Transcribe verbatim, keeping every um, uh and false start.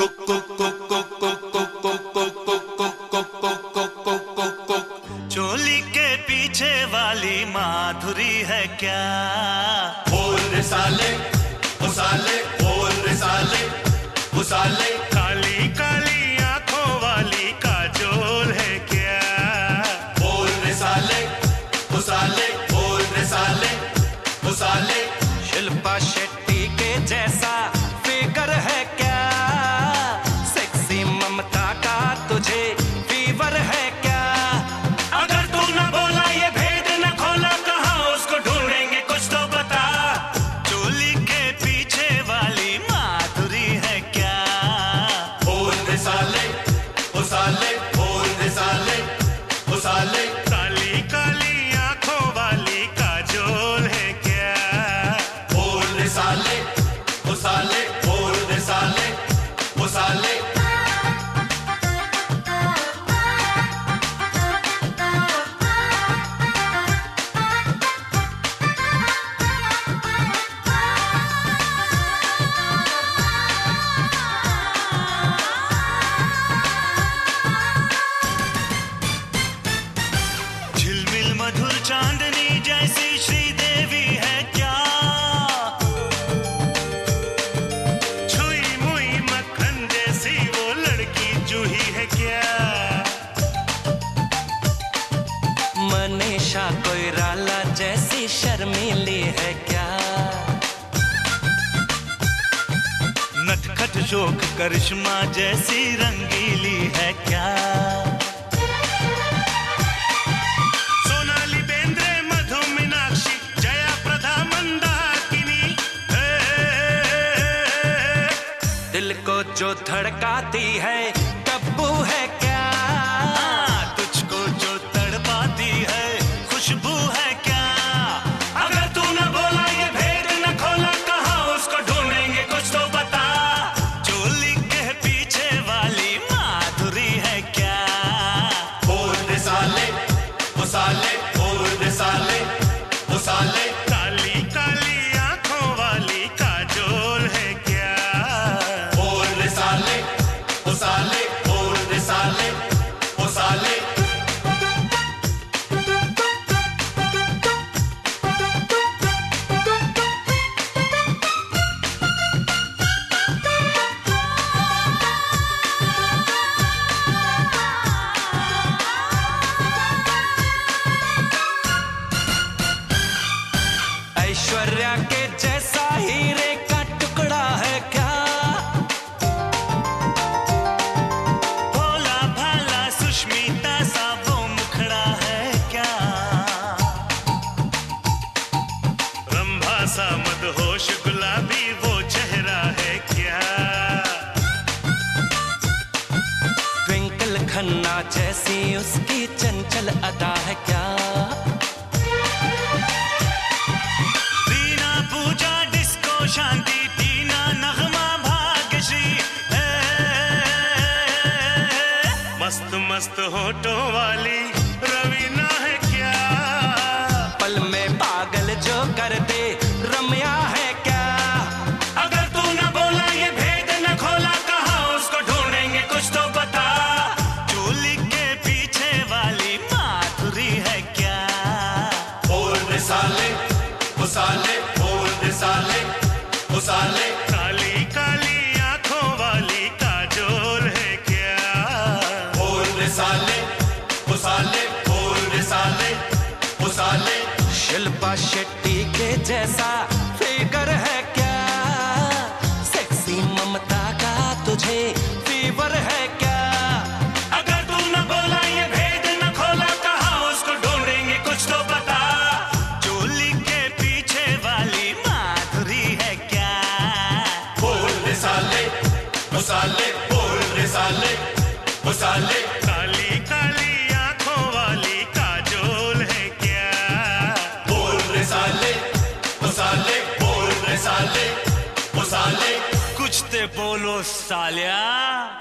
चोली के पीछे वाली माधुरी है क्या? बोल रे साले, ओ साले, बोल रे साले, ओ साले। काली काली आंखों वाली काजोल है क्या? बोल रे साले, ओ साले, बोल रे साले, ओ साले। शिल्पा शेट्टी के जैसा फिगर है क्या? सेक्सी ममता का तुझे फीवर है क्या? अगर तू न बोला ये भेद न खोला, कहाँ उसको ढूंढेंगे कुछ तो बता। चोली के पीछे वाली माधुरी है क्या? बोल रे साले, ओ साले, बोल रे साले, ओ साले। काली काली आंखों वाली काजोल है क्या? बोल रे साले, ओ साले, बोल रे साले, ओ साले। झिलमिल मधुर चांदनी जैसी श्रीदेवी है क्या? छुई मुई मक्खन जैसी वो लड़की जूही है क्या? मनीषा कोइराला जैसी शर्मीली है क्या? नटखट शोक करिश्मा जैसी रंगीली है क्या? सोनाली बेंद्रे मधु मीनाक्षी जया प्रदा मंदाकिनी, दिल को जो धड़काती है टप्पू है क्या? तुझको जो तड़पाती है खुशबू है क्या? अगर तू न बोला ये भेद न खोला, कहाँ उसको ढूंढेंगे कुछ तो बता। चोली के पीछे वाली माधुरी है क्या? बोल रे साले, ओ साले, बोल रे साले, ओ साले। काली काली आंखों वाली काजोल है क्या? बोल रे साले, ओ साले, बोल रे साले, ओ साले। ऐश्वर्या के जैसा हीरे का टुकड़ा है क्या? भोला भाला सुष्मिता सा वो मुखड़ा है क्या? रंभा सा मदहोश गुलाबी वो चेहरा है क्या? ट्विंकल खन्ना जैसी उसकी चंचल अदा है क्या? रीना पूजा डिस्को शांति टीना नगमा भाग्यश्री, मस्त मस्त होठों वाली रवीना है क्या? पल में पागल जो कर दे रम्या है क्या? अगर तू न बोला ये भेद न खोला, कहाँ उसको ढूंढेंगे कुछ तो बता। चोली के पीछे वाली माधुरी है क्या? बोल रे साले, ओ साले, बोल रे साले, ओ साले। काली काली आंखों वाली काजोल है क्या? बोल रे साले, ओ साले, बोल रे साले, ओ साले। शिल्पा शेट्टी के जैसा फिगर है क्या? सेक्सी ममता का तुझे फीवर है क्या? अगर तू न बोला ये भेद न खोला, कहाँ उसको ढूंढेंगे कुछ तो बता। चोली के पीछे वाली माधुरी है क्या? बोल रे साले, ओ साले, बोल रे साले, ओ साले। काली काली आंखों वाली काजोल है क्या? बोल रे साले, ओ साले, बोल रे साले, ओ साले। कुछ ते बोलो सालिया।